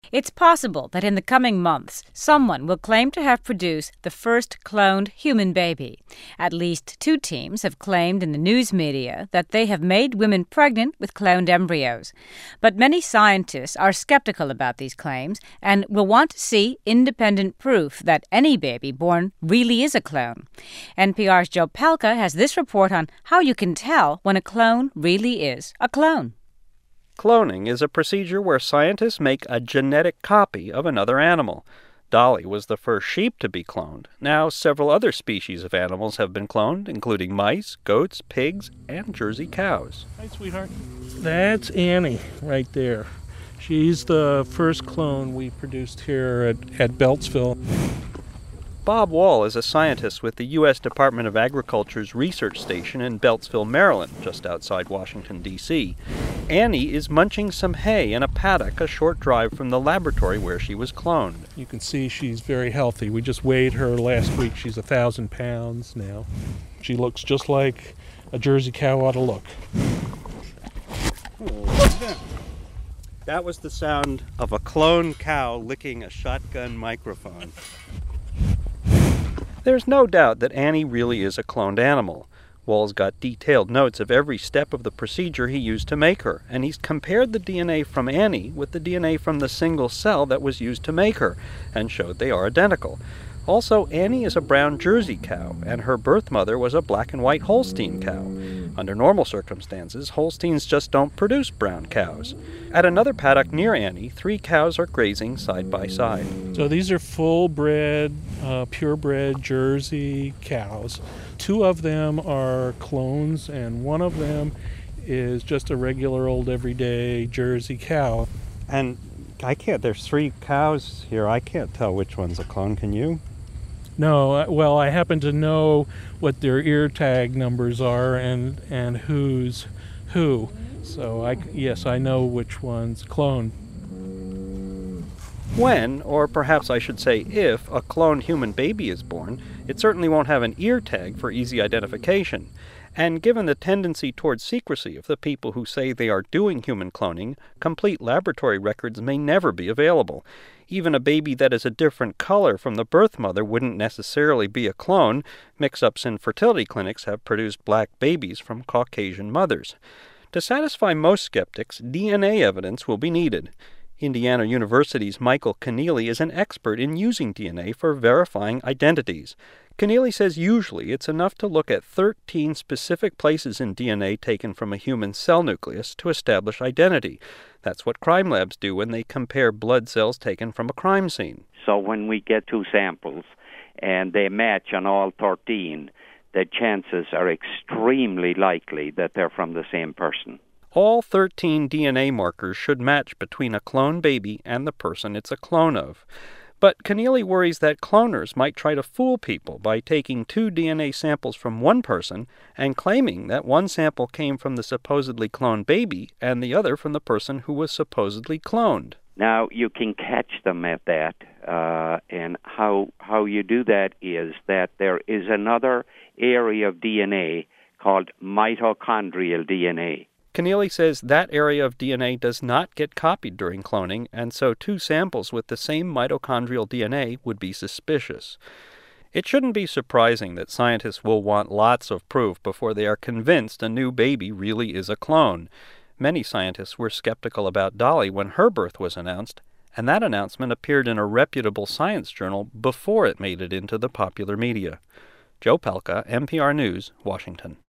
It's possible that in the coming months, someone will claim to have produced the first cloned human baby. At least 2 teams have claimed in the news media that they have made women pregnant with cloned embryos. But many scientists are skeptical about these claims and will want to see independent proof that any baby born really is a clone. NPR's Joe Palca has this report on how you can tell when a clone really is a clone. Cloning is a procedure where scientists make a genetic copy of another animal. Dolly was the first sheep to be cloned. Now, several other species of animals have been cloned, including mice, goats, pigs, and Jersey cows. Hi, sweetheart. That's Annie right there. She's the first clone we produced here at Beltsville. Bob Wall is a scientist with the U.S. Department of Agriculture's research station in Beltsville, Maryland, just outside Washington, D.C. Annie is munching some hay in a paddock a short drive from the laboratory where she was cloned. You can see she's very healthy. We just weighed her last week. She's 1,000 pounds now. She looks just like a Jersey cow ought to look. That was the sound of a cloned cow licking a shotgun microphone. There's no doubt that Annie really is a cloned animal. Wall's got detailed notes of every step of the procedure he used to make her, and he's compared the DNA from Annie with the DNA from the single cell that was used to make her, and showed they are identical. Also, Annie is a brown Jersey cow, and her birth mother was a black and white Holstein cow. Under normal circumstances, Holsteins just don't produce brown cows. At another paddock near Annie, 3 cows are grazing side by side. So these are full-bred, purebred Jersey cows. 2 of them are clones, and 1 of them is just a regular old everyday Jersey cow. And there's 3 cows here. I can't tell which one's a clone, can you? No, well, I happen to know what their ear tag numbers are and who's who. So, I know which one's clone. When, or perhaps I should say if, a cloned human baby is born, it certainly won't have an ear tag for easy identification. And given the tendency towards secrecy of the people who say they are doing human cloning, complete laboratory records may never be available. Even a baby that is a different color from the birth mother wouldn't necessarily be a clone. Mix-ups in fertility clinics have produced black babies from Caucasian mothers. To satisfy most skeptics, DNA evidence will be needed. Indiana University's Michael Keneally is an expert in using DNA for verifying identities. Keneally says usually it's enough to look at 13 specific places in DNA taken from a human cell nucleus to establish identity. That's what crime labs do when they compare blood cells taken from a crime scene. So when we get 2 samples and they match on all 13, the chances are extremely likely that they're from the same person. All 13 DNA markers should match between a clone baby and the person it's a clone of. But Keneally worries that cloners might try to fool people by taking 2 DNA samples from one person and claiming that one sample came from the supposedly cloned baby and the other from the person who was supposedly cloned. Now, you can catch them at that, and how you do that is that there is another area of DNA called mitochondrial DNA. Keneally says that area of DNA does not get copied during cloning, and so 2 samples with the same mitochondrial DNA would be suspicious. It shouldn't be surprising that scientists will want lots of proof before they are convinced a new baby really is a clone. Many scientists were skeptical about Dolly when her birth was announced, and that announcement appeared in a reputable science journal before it made it into the popular media. Joe Palca, NPR News, Washington.